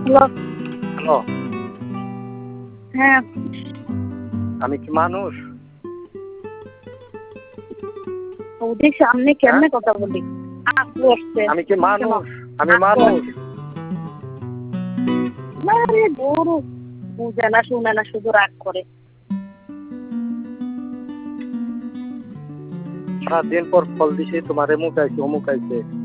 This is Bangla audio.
হ্যালো। হ্যালো, হ্যাঁ, আমি কি মানুষ? ওদের সামনে হ্যাঁ? কেমনে কথা বলি? আপু আসছে। আমি কি কেন? মানুষ? আমি আপু মানুষ। আসছে। না রে ধুরু, বুঝে না শুনে না শুধু রাগ করে। সারাদিন পর ফল দিছি, তোমারে মুখ আইছে, অমুক আইছে।